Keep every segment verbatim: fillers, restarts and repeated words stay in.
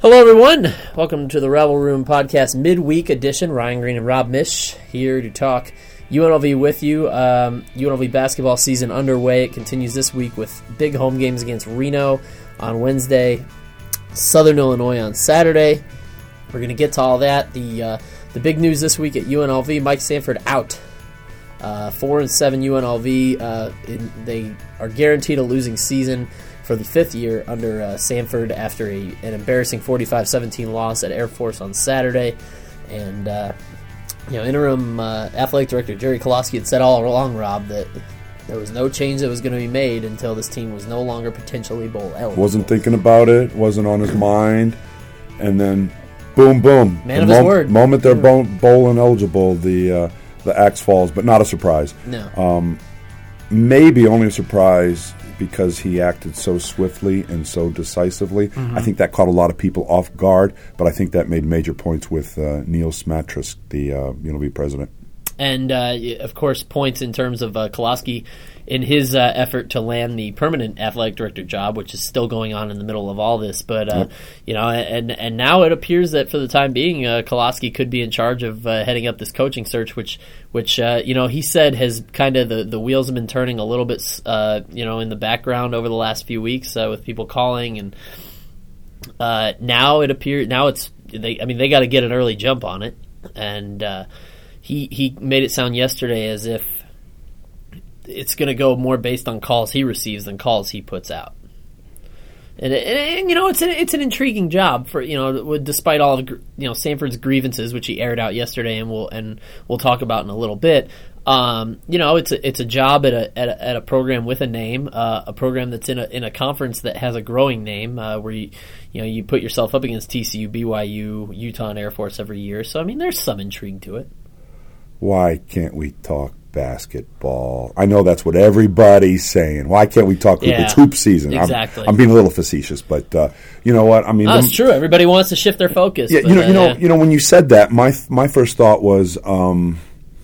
Hello, everyone. Welcome to the Rebel Room Podcast midweek edition. Ryan Green and Rob Mish here to talk U N L V with you. Um, U N L V basketball season underway. It continues this week with big home games against Reno on Wednesday, Southern Illinois on Saturday. We're going to get to all that. The uh, the big news this week at U N L V: Mike Sanford out. Uh, four and seven U N L V. Uh, in, they are guaranteed a losing season for the fifth year under uh, Sanford after a, an embarrassing forty-five seventeen loss at Air Force on Saturday. And, uh, you know, interim uh, athletic director Jerry Kolosky had said all along, Rob, that there was no change that was going to be made until this team was no longer potentially bowl eligible. Wasn't thinking about it, wasn't on his mind, and then boom, boom. Man the of his mom- word. moment they're bowl, bowl ineligible, the, uh, the axe falls, but not a surprise. No. Um, maybe only a surprise because he acted so swiftly and so decisively. Mm-hmm. I think that caught a lot of people off guard, but I think that made major points with uh, Neil Smatris, the uh, U N L V president. And, uh, of course, points in terms of uh, Kolosky in his uh, effort to land the permanent athletic director job, which is still going on in the middle of all this. But, uh, yep. you know, and and now it appears that for the time being, uh, Kolosky could be in charge of uh, heading up this coaching search, which, which uh, you know, he said has kind of the, the wheels have been turning a little bit, uh, you know, in the background over the last few weeks uh, with people calling. And uh, now it appears, now it's, they, I mean, they got to get an early jump on it. And, uh, He he made it sound yesterday as if it's going to go more based on calls he receives than calls he puts out. And, and, and you know, it's an, it's an intriguing job for, you know, despite all of, you know, Sanford's grievances, which he aired out yesterday, and we'll and we'll talk about in a little bit. Um, you know, it's a, it's a job at a, at a at a program with a name, uh, a program that's in a in a conference that has a growing name, uh, where you you know you put yourself up against T C U, B Y U, Utah, and Air Force every year. So I mean, there's some intrigue to it. Why can't we talk basketball? I know that's what everybody's saying. Why can't we talk hoop? Yeah, It's hoop season. exactly. I'm, I'm being a little facetious, but uh, you know what? I mean, oh, that's true. Everybody wants to shift their focus. Yeah, but, you know, uh, you know, yeah. you know. When you said that, my my first thought was um,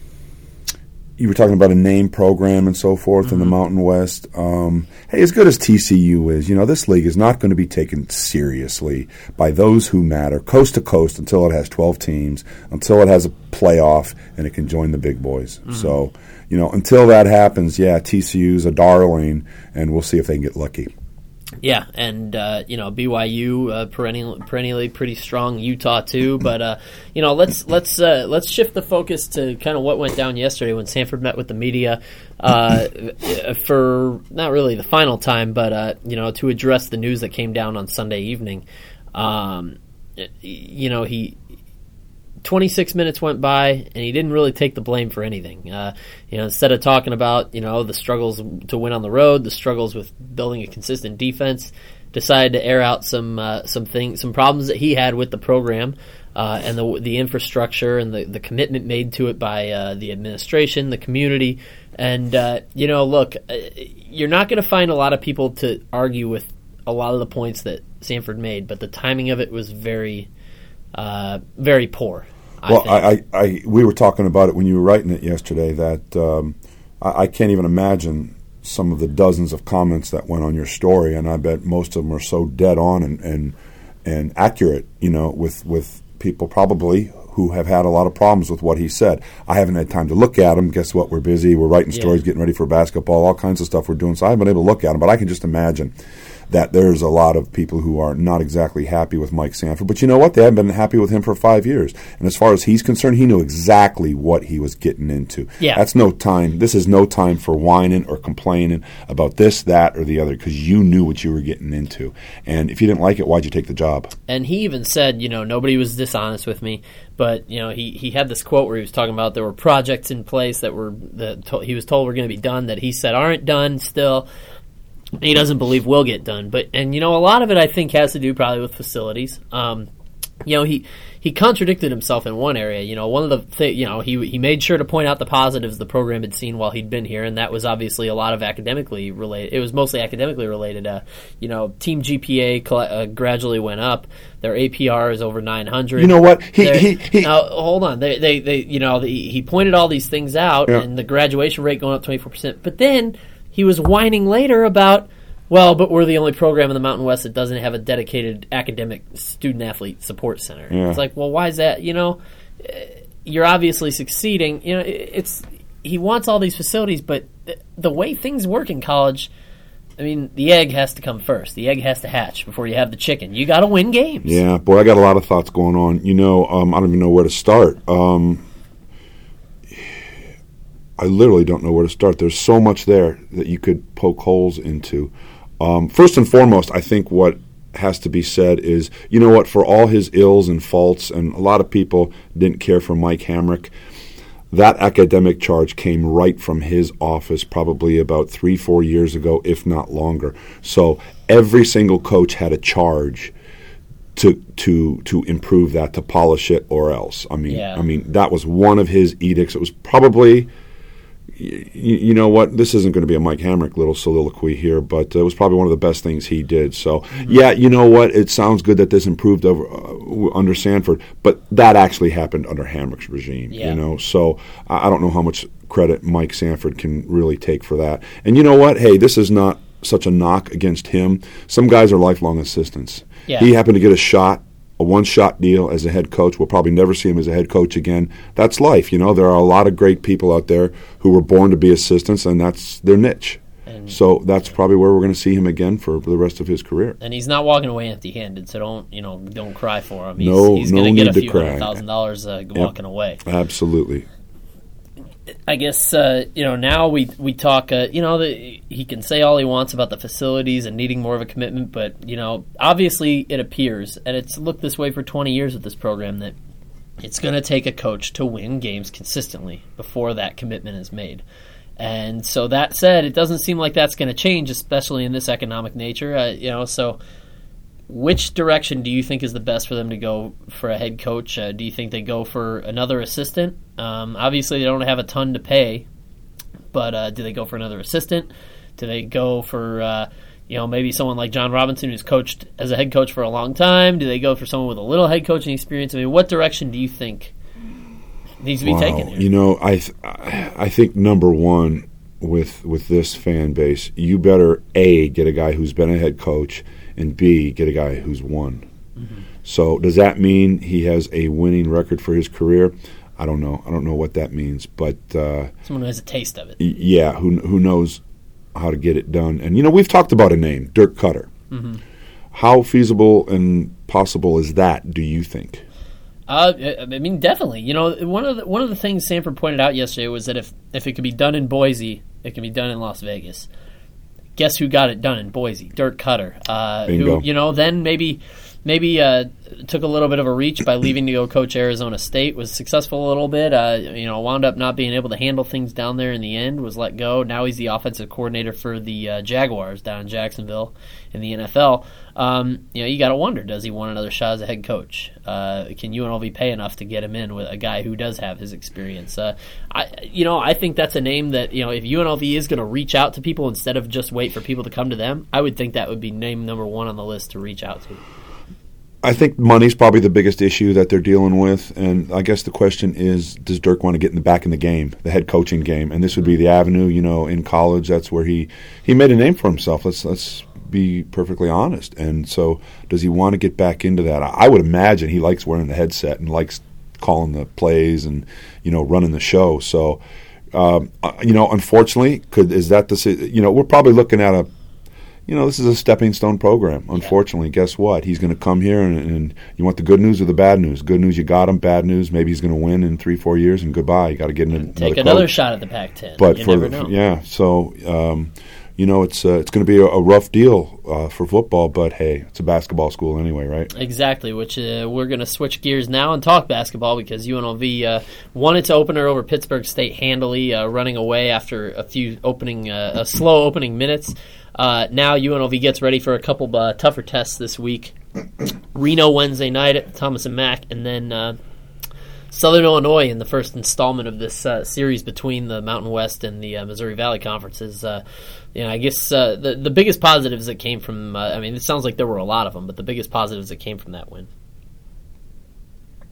you were talking about a name program and so forth mm-hmm. in the Mountain West. Um, hey, as good as T C U is, you know, this league is not going to be taken seriously by those who matter, coast to coast, until it has twelve teams, until it has a playoff, and it can join the big boys. Mm-hmm. So, you know, until that happens, yeah, T C U's a darling, and we'll see if they can get lucky. Yeah, and, uh, you know, B Y U, uh, perennial, perennially pretty strong, Utah too, but, uh, you know, let's let's uh, let's shift the focus to kind of what went down yesterday when Sanford met with the media uh, for not really the final time, but, uh, you know, to address the news that came down on Sunday evening. Um, you know, he... twenty-six minutes went by, and he didn't really take the blame for anything. Uh, you know, instead of talking about, you know, the struggles to win on the road, the struggles with building a consistent defense, decided to air out some uh, some things, some problems that he had with the program uh, and the the infrastructure and the, the commitment made to it by uh, the administration, the community, and uh, you know, look, you're not going to find a lot of people to argue with a lot of the points that Sanford made, but the timing of it was very, uh, very poor. Well, I, I, I, we were talking about it when you were writing it yesterday. That um, I, I can't even imagine some of the dozens of comments that went on your story, and I bet most of them are so dead on and and, and accurate. You know, with with people probably who have had a lot of problems with what he said. I haven't had time to look at them. Guess what? We're busy. We're writing stories, yeah. getting ready for basketball, all kinds of stuff we're doing. So I haven't been able to look at them, but I can just imagine that there's a lot of people who are not exactly happy with Mike Sanford. But you know what? They haven't been happy with him for five years. And as far as he's concerned, he knew exactly what he was getting into. Yeah. That's no time. This is no time for whining or complaining about this, that, or the other, because you knew what you were getting into. And if you didn't like it, why'd you take the job? And he even said, you know, nobody was dishonest with me. But, you know, he, he had this quote where he was talking about there were projects in place that were that to, he was told were going to be done that he said aren't done still. He doesn't believe will get done. But and you know, a lot of it I think has to do probably with facilities. Um, you know, he he contradicted himself in one area. You know, one of the th- you know he he made sure to point out the positives the program had seen while he'd been here, and that was obviously a lot of academically related. It was mostly academically related. Uh, you know, team G P A uh, gradually went up. Their A P R is over nine hundred. You know what? He he, he now hold on. They they, they you know the, he pointed all these things out, yeah. and the graduation rate going up twenty-four percent. But then he was whining later about Well, but we're the only program in the Mountain West that doesn't have a dedicated academic student-athlete support center. Yeah. It's like, well, why is that? You know, you're obviously succeeding. You know, it's he wants all these facilities, but the way things work in college, I mean, the egg has to come first. The egg has to hatch before you have the chicken. You got to win games. Yeah, boy, I got a lot of thoughts going on. You know, um, I don't even know where to start. Um, I literally don't know where to start. There's so much there that you could poke holes into. Um, first and foremost, I think what has to be said is, you know what, for all his ills and faults, and a lot of people didn't care for Mike Hamrick, that academic charge came right from his office probably about three, four years ago, if not longer. So every single coach had a charge to to to improve that, to polish it, or else. I mean, yeah. I mean that was one of his edicts. It was probably, you, you know what, this isn't going to be a Mike Hamrick little soliloquy here, but it was probably one of the best things he did. So, mm-hmm. yeah, you know what, it sounds good that this improved over uh, under Sanford, but that actually happened under Hamrick's regime, yeah. you know. So I, I don't know how much credit Mike Sanford can really take for that. And you know what, hey, this is not such a knock against him. Some guys are lifelong assistants. Yeah. He happened to get a shot, a one-shot deal as a head coach. We'll probably never see him as a head coach again. That's life, you know. There are a lot of great people out there who were born to be assistants, and that's their niche. And so that's probably where we're going to see him again for the rest of his career. And he's not walking away empty-handed, so don't you know don't cry for him. He's, no, he's no going need to get a to few cry. hundred thousand dollars uh, Yep. walking away. Absolutely. I guess uh, you know now we we talk. Uh, you know, the, he can say all he wants about the facilities and needing more of a commitment, but you know, obviously it appears, and it's looked this way for twenty years with this program, that it's going to take a coach to win games consistently before that commitment is made. And so that said, it doesn't seem like that's going to change, especially in this economic nature. Uh, you know, so. Which direction do you think is the best for them to go for a head coach? Uh, do you think they go for another assistant? Um, obviously, they don't have a ton to pay, but uh, do they go for another assistant? Do they go for uh, you know maybe someone like John Robinson, who's coached as a head coach for a long time? Do they go for someone with a little head coaching experience? I mean, what direction do you think needs to be wow. taken here? You know, I th- I think number one with with this fan base, you better A, get a guy who's been a head coach, and B, get a guy who's won. Mm-hmm. So does that mean he has a winning record for his career? I don't know. I don't know what that means. But uh, someone who has a taste of it. Y- yeah, who who knows how to get it done. And, you know, we've talked about a name, Dirk Cutter. Mm-hmm. How feasible and possible is that, do you think? Uh, I mean, definitely. You know, one of the, one of the things Sanford pointed out yesterday was that if, if it could be done in Boise, it can be done in Las Vegas. Guess who got it done in Boise? Dirk Cutter. Uh, Bingo. Who, you know, then maybe maybe uh, took a little bit of a reach by leaving to go coach Arizona State, was successful a little bit, uh, you know, wound up not being able to handle things down there in the end, was let go. Now he's the offensive coordinator for the uh, Jaguars down in Jacksonville in the N F L. Um, you know, you got to wonder, does he want another shot as a head coach? Uh, can U N L V pay enough to get him in with a guy who does have his experience? Uh, I, you know, I think that's a name that, you know, if U N L V is going to reach out to people instead of just wait for people to come to them, I would think that would be name number one on the list to reach out to. I think money's probably the biggest issue that they're dealing with, and I guess the question is, does Dirk want to get in the back in the game, the head coaching game? And this would be the avenue, you know, in college. That's where he, he made a name for himself. Let's let's be perfectly honest. And so, does he want to get back into that? I would imagine he likes wearing the headset and likes calling the plays and, you know, running the show. So, um, you know, unfortunately, could is that the you know we're probably looking at a. You know, this is a stepping stone program. Unfortunately, yeah. Guess what? He's going to come here, and, and you want the good news or the bad news? Good news, you got him. Bad news, maybe he's going to win in three, four years, and goodbye. You got to get in another take another coach. shot at the Pac ten. But you for never the, know. yeah, so um, you know, it's uh, it's going to be a, a rough deal uh, for football. But hey, it's a basketball school anyway, right? Exactly. Which uh, we're going to switch gears now and talk basketball because U N L V uh, won its opener over Pittsburgh State handily, uh, running away after a few opening, uh, a slow opening minutes. Uh, now U N L V gets ready for a couple uh, tougher tests this week. Reno Wednesday night at Thomas and Mack, and then uh, Southern Illinois in the first installment of this uh, series between the Mountain West and the uh, Missouri Valley Conferences. Uh, you know, I guess uh, the the biggest positives that came from. Uh, I mean, it sounds like there were a lot of them, but the biggest positives that came from that win.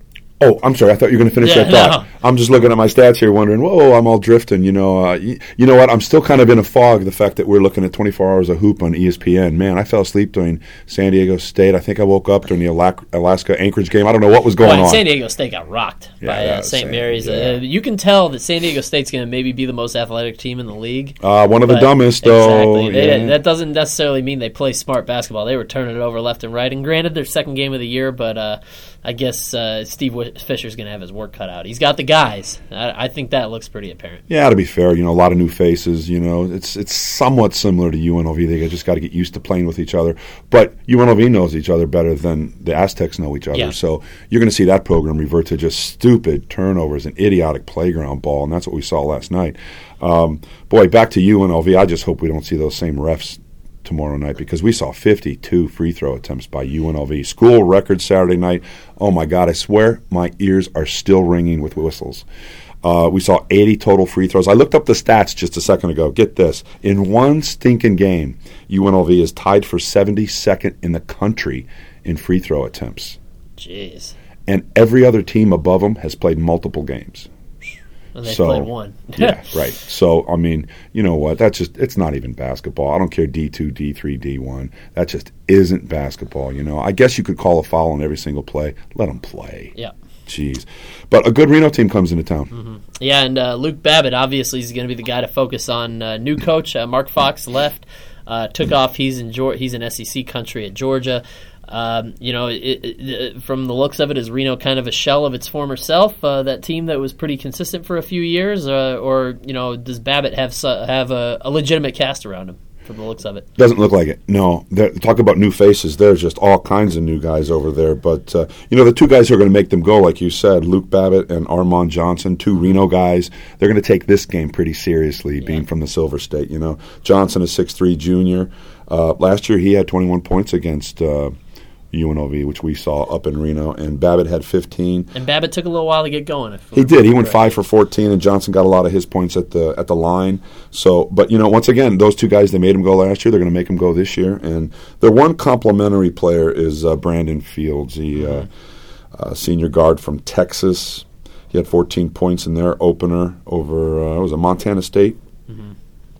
Oh, I'm sorry. I thought you were going to finish Yeah, that thought. no. I'm just looking at my stats here, wondering, whoa, I'm all drifting. You know, uh, you, you know what? I'm still kind of in a fog. The fact that we're looking at twenty-four hours of hoop on E S P N. Man, I fell asleep during San Diego State. I think I woke up during the Alac- Alaska Anchorage game. I don't know what was going Well, on. San Diego State got rocked Yeah, by yeah, uh, Saint San- Mary's. yeah. Uh, you can tell that San Diego State's going to maybe be the most athletic team in the league. Uh, one of the But- dumbest, though. Exactly. They- Yeah. That doesn't necessarily mean they play smart basketball. They were turning it over left and right. And granted, their second game of the year, but uh, I guess uh, Steve Fisher's going to have his work cut out. He's got the guys. I, I think that looks pretty apparent. Yeah, to be fair, you know, a lot of new faces. You know, it's it's somewhat similar to U N L V. They just got to get used to playing with each other. But U N L V knows each other better than the Aztecs know each other. Yeah. So you're going to see that program revert to just stupid turnovers and idiotic playground ball, and that's what we saw last night. Um, boy, back to U N L V. I just hope we don't see those same refs tomorrow night, because we saw fifty-two free throw attempts by U N L V. School record Saturday night. Oh, my God, I swear my ears are still ringing with whistles. Uh, we saw eighty total free throws. I looked up the stats just a second ago. Get this. In one stinking game, U N L V is tied for seventy-second in the country in free throw attempts. Jeez. And every other team above them has played multiple games. And they So, played one. Yeah, right. So, I mean, you know what? That's just, it's not even basketball. I don't care D two, D three, D one. That just isn't basketball, you know. I guess you could call a foul on every single play. Let them play. Yeah. Jeez. But a good Reno team comes into town. Mm-hmm. Yeah, and uh, Luke Babbitt obviously is going to be the guy to focus on. Uh, new coach uh, Mark Fox left, uh, took off. He's in Geor- he's in S E C country at Georgia. Um, you know, it, it, from the looks of it, is Reno kind of a shell of its former self? Uh, that team that was pretty consistent for a few years, uh, or you know, does Babbitt have have a, a legitimate cast around him? From the looks of it, Doesn't look like it. No. They're, talk about new faces. There's just all kinds of new guys over there. But, uh, you know, the two guys who are going to make them go, like you said, Luke Babbitt and Armand Johnson, two Reno guys, they're going to take this game pretty seriously, Yeah. being from the Silver State. You know, Johnson is six three junior. Uh, last year he had twenty-one points against uh, U N L V, which we saw up in Reno, and Babbitt had fifteen. and Babbitt took a little while to get going. If He did. He went five for fourteen, and Johnson got a lot of his points at the at the line. So, but you know, once again, those two guys, they made him go last year. They're going to make him go this year. And their one complimentary player is uh, Brandon Fields, the uh, uh, senior guard from Texas. He had fourteen points in their opener over uh, what was it, Montana State. Mm-hmm.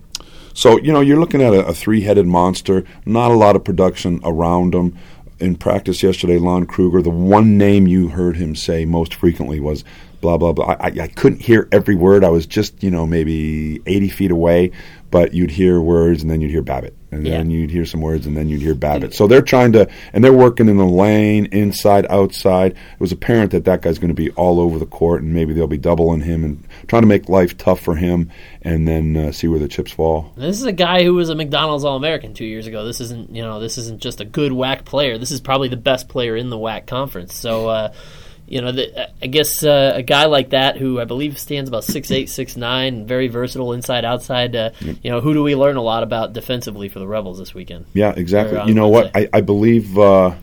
So you know, you're looking at a, a three-headed monster. Not a lot of production around him. In practice yesterday, Lon Kruger, the one name you heard him say most frequently was blah, blah, blah. I, I couldn't hear every word. I was just, you know, maybe eighty feet away, but you'd hear words, and then you'd hear Babbitt. And Yeah. then you'd hear some words, and then you'd hear Babbitt. So they're trying to, and they're working in the lane, inside, outside. It was apparent that that guy's going to be all over the court, and maybe they'll be doubling him and trying to make life tough for him, and then uh, see where the chips fall. This is a guy who was a McDonald's All-American two years ago. This isn't, you know, this isn't just a good W A C player. This is probably the best player in the W A C conference. So, uh, you know, the, I guess uh, a guy like that, who I believe stands about six eight, six nine, very versatile inside, outside. Uh, Yep. You know, who do we learn a lot about defensively for the Rebels this weekend? Yeah, exactly. Or on You know what? Wednesday. I, I believe, uh,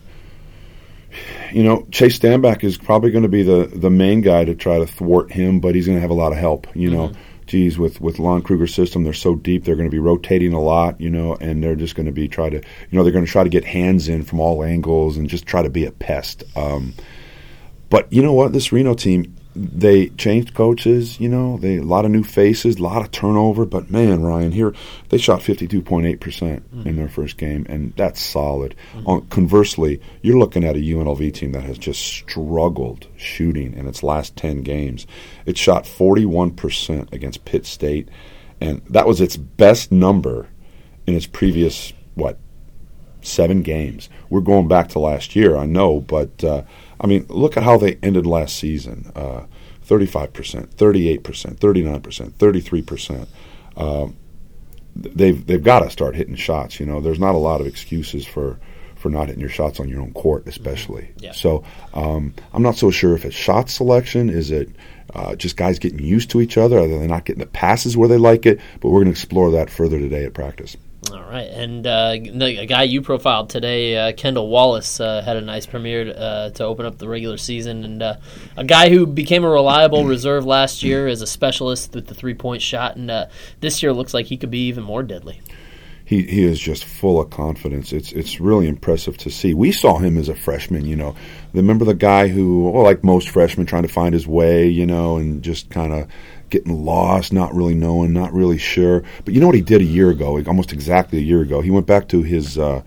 you know, Chase Stanback is probably going to be the, the main guy to try to thwart him, but he's going to have a lot of help. You know, Mm-hmm. geez, with, with Lon Kruger's system, they're so deep, they're going to be rotating a lot, you know, and they're just going to be try to, you know, they're going to try to get hands in from all angles and just try to be a pest. Um, but you know what? This Reno team, they changed coaches, you know, they a lot of new faces, a lot of turnover, but man, Ryan, here they shot fifty-two point eight percent Mm-hmm. in their first game, and that's solid. On, conversely, you're looking at a U N L V team that has just struggled shooting in its last ten games. It shot forty-one percent against Pitt State, and that was its best number in its previous, what, seven games. We're going back to last year, I know, but uh, I mean, look at how they ended last season. Uh, thirty-five percent, thirty-eight percent, thirty-nine percent, thirty-three percent. Um, they've they've got to start hitting shots. You know, there's not a lot of excuses for, for not hitting your shots on your own court, especially. Yeah. So um, I'm not so sure if it's shot selection. Is it uh, just guys getting used to each other? Are they not getting the passes where they like it? But we're going to explore that further today at practice. All right, and uh, a guy you profiled today, uh, Kendall Wallace, uh, had a nice premiere uh, to open up the regular season, and uh, a guy who became a reliable reserve last year as a specialist with the three-point shot, and uh, this year looks like he could be even more deadly. he he is just full of confidence. It's it's really impressive to see. We saw him as a freshman, you know. Remember the guy who, well, like most freshmen, trying to find his way, you know, and just kind of getting lost, not really knowing, not really sure. But you know what he did a year ago, almost exactly a year ago? He went back to his uh,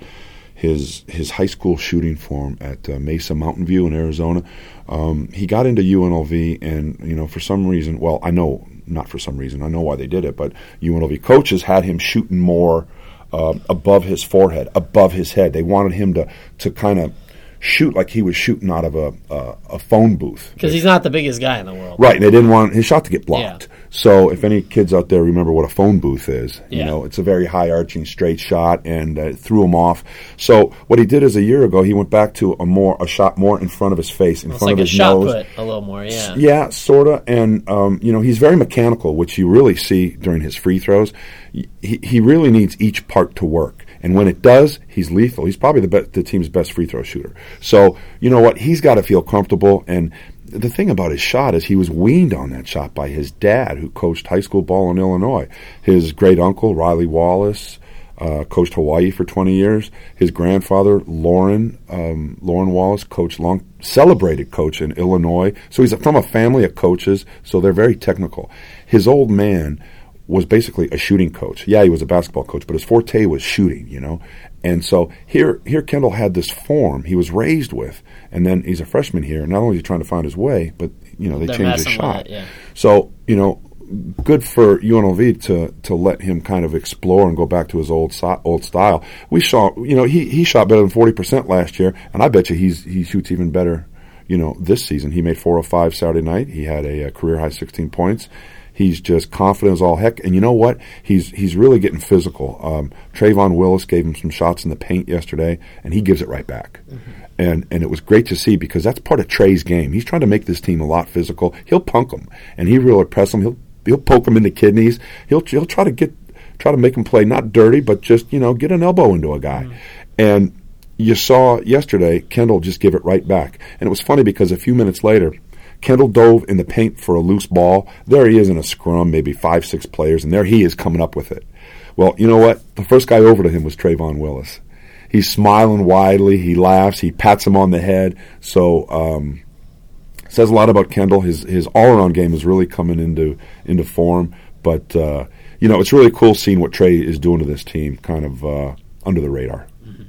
his his high school shooting form at uh, Mesa Mountain View in Arizona. Um, he got into U N L V, and, you know, for some reason, well, I know, not for some reason, I know why they did it, but U N L V coaches had him shooting more uh, above his forehead, above his head. They wanted him to, to kind of shoot like he was shooting out of a a, a phone booth. Because he's not the biggest guy in the world. Right, and they didn't want his shot to get blocked. Yeah. So if any kids out there remember what a phone booth is, yeah. you know, it's a very high-arching, straight shot, and uh, threw him off. So what he did is a year ago, he went back to a more a shot more in front of his face, in it's front like of his a shot nose. put a little more, yeah. Yeah, sort of. And, um, you know, he's very mechanical, which you really see during his free throws. He, he really needs each part to work. And when it does, he's lethal. He's probably the, be- the team's best free throw shooter. So, you know what? He's got to feel comfortable. And the thing about his shot is he was weaned on that shot by his dad, who coached high school ball in Illinois. His great-uncle, Riley Wallace, uh, coached Hawaii for twenty years. His grandfather, Lauren um, Lauren Wallace, coached long, celebrated coach in Illinois. So he's from a family of coaches, so they're very technical. His old man was basically a shooting coach. Yeah, he was a basketball coach, but his forte was shooting, you know. And so here here Kendall had this form he was raised with, and then he's a freshman here. Not only is he trying to find his way, but, you know, they They're changed his messing shot. with it, yeah. So, you know, good for U N L V to to let him kind of explore and go back to his old so, old style. We saw, you know, he, he shot better than forty percent last year, and I bet you he's he shoots even better, you know, this season. He made four oh five Saturday night. He had a, a career-high sixteen points. He's just confident as all heck. And you know what? He's he's really getting physical. Um, Trayvon Willis gave him some shots in the paint yesterday, and he gives it right back. Mm-hmm. And and it was great to see, because that's part of Trey's game. He's trying to make this team a lot physical. He'll punk them, and he really press them. He'll he'll poke them in the kidneys. He'll he'll try to get try to make them play not dirty, but just, you know, get an elbow into a guy. Mm-hmm. And you saw yesterday Kendall just give it right back. And it was funny because a few minutes later, Kendall dove in the paint for a loose ball. There he is in a scrum, maybe five, six players, and there he is coming up with it. Well, you know what? The first guy over to him was Trayvon Willis. He's smiling widely. He laughs. He pats him on the head. So um, says a lot about Kendall. His his all-around game is really coming into into form. But, uh, you know, it's really cool seeing what Trey is doing to this team, kind of uh, under the radar.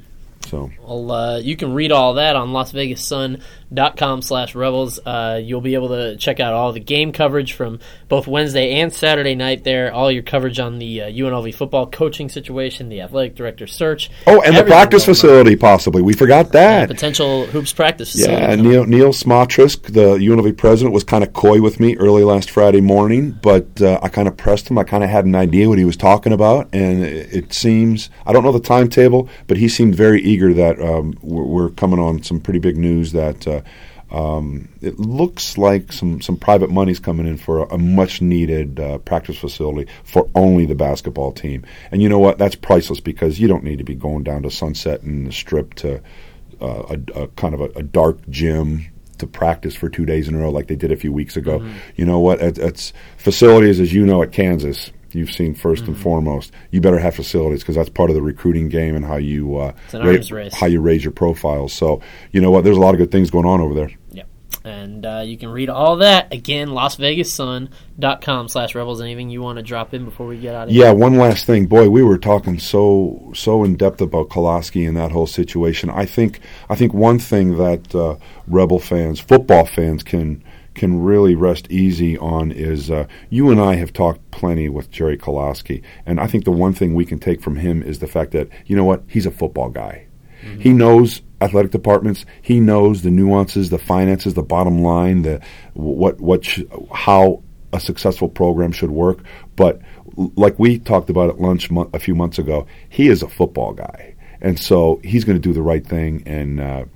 So. Well, uh, you can read all that on Las Vegas Sun dot com slash Rebels. Uh, you'll be able to check out all the game coverage from both Wednesday and Saturday night there, all your coverage on the uh, U N L V football coaching situation, the athletic director search. Oh, and the practice facility, possibly. We forgot that. Uh, potential hoops practice facility. Yeah, Neil, Neil Smotrisk, the U N L V president, was kind of coy with me early last Friday morning, but uh, I kind of pressed him. I kind of had an idea what he was talking about, and it, it seems, I don't know the timetable, but he seemed very eager that um, we're, we're coming on some pretty big news that uh, um, it looks like some, some private money's coming in for a, a much-needed uh, practice facility for only the basketball team. And you know what? That's priceless, because you don't need to be going down to Sunset and the Strip to uh, a, a kind of a, a dark gym to practice for two days in a row like they did a few weeks ago. Mm-hmm. You know what? It, it's facilities, as you know, at Kansas. You've seen first mm-hmm. and foremost. You better have facilities, because that's part of the recruiting game and how you uh, it's an arms ra- race. how you raise your profiles. So you know what? There's a lot of good things going on over there. Yep. And uh, you can read all that again, Las Vegas Sun dot com slash Rebels. Anything you want to drop in before we get out of here? Yeah, one last thing. Boy, we were talking so so in depth about Kolaski and that whole situation. I think I think one thing that uh, Rebel fans, football fans, can. can really rest easy on is uh, you and I have talked plenty with Jerry Kolaski, and I think the one thing we can take from him is the fact that, you know what, he's a football guy. Mm-hmm. He knows athletic departments. He knows the nuances, the finances, the bottom line, the what what sh- how a successful program should work. But like we talked about at lunch mo- a few months ago, he is a football guy, and so he's going to do the right thing. And uh,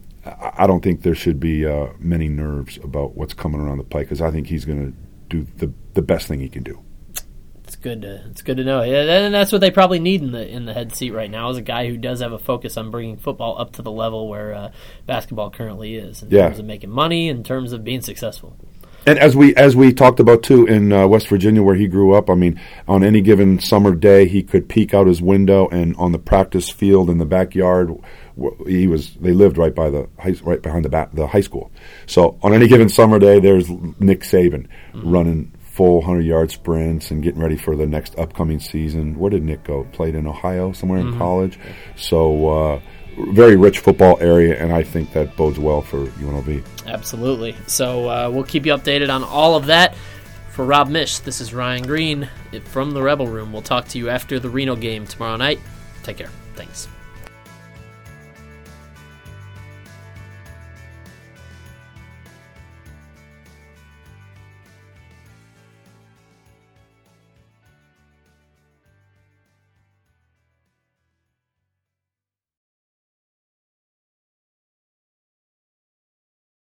I don't think there should be uh, many nerves about what's coming around the pike, because I think he's going to do the the best thing he can do. It's good to it's good to know, yeah, and that's what they probably need in the in the head seat right now, is a guy who does have a focus on bringing football up to the level where uh, basketball currently is, in yeah. terms of making money, in terms of being successful. And as we as we talked about too in uh, West Virginia where he grew up, I mean, on any given summer day he could peek out his window, and on the practice field in the backyard, he was they lived right by the high, right behind the back, the high school. So on any given summer day, there's Nick Saban mm-hmm. running full hundred-yard sprints and getting ready for the next upcoming season. Where did Nick go? Played in Ohio, somewhere mm-hmm. in college. So. Uh, Very rich football area, and I think that bodes well for U N L V. Absolutely. So uh, we'll keep you updated on all of that. For Rob Mish, this is Ryan Green from the Rebel Room. We'll talk to you after the Reno game tomorrow night. Take care. Thanks.